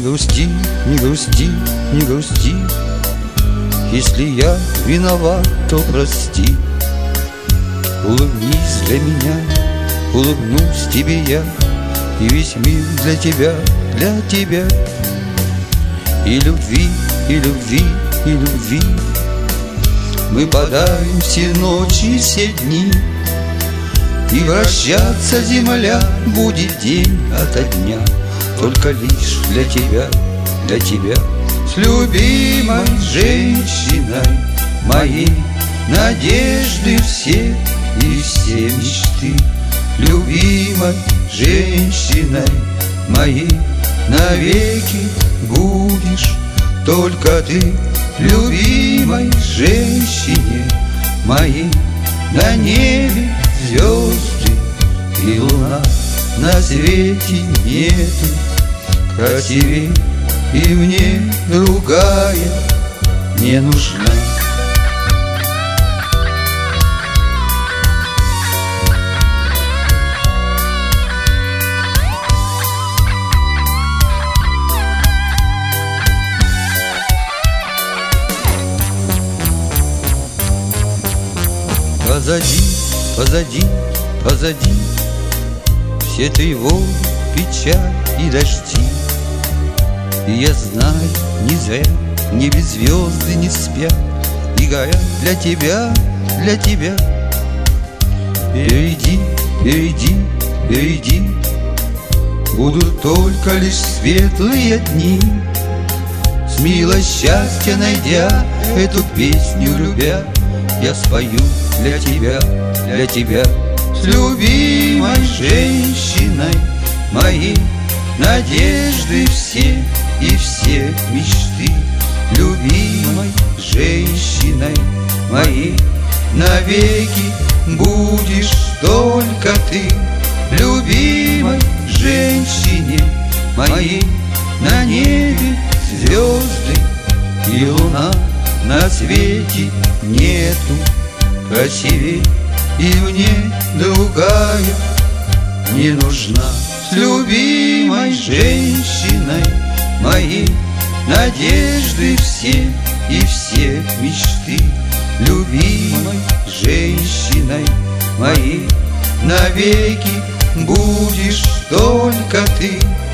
грусти, не грусти, не грусти. Если я виноват, то прости. Улыбнись для меня, улыбнусь тебе я, и весь мир для тебя, для тебя. И любви, и любви, и любви мы подарим все ночи, все дни. И вращаться земля будет день ото дня, только лишь для тебя, для тебя. С любимой женщиной моей надежды все и все мечты. Любимой женщиной моей навеки будешь только ты. Любимой женщине моей на небе звезды и луна, на свете нету красивей, и мне другая не нужна. Позади, позади, позади все тревоги, печаль и дожди. И я знаю, не зря небе звезды не спят и горят для тебя, для тебя. Впереди, впереди, впереди будут только лишь светлые дни. С милой счастья найдя эту песню любя, я спою для тебя, для тебя. С любимой женщиной моей надежды все и все мечты. Любимой женщиной моей навеки будешь только ты. Любимой женщине моей на небе звезды и луна, на свете нету красивей, и мне другая не нужна. С любимой женщиной моей надежды все и все мечты. Любимой женщиной моей навеки будешь только ты.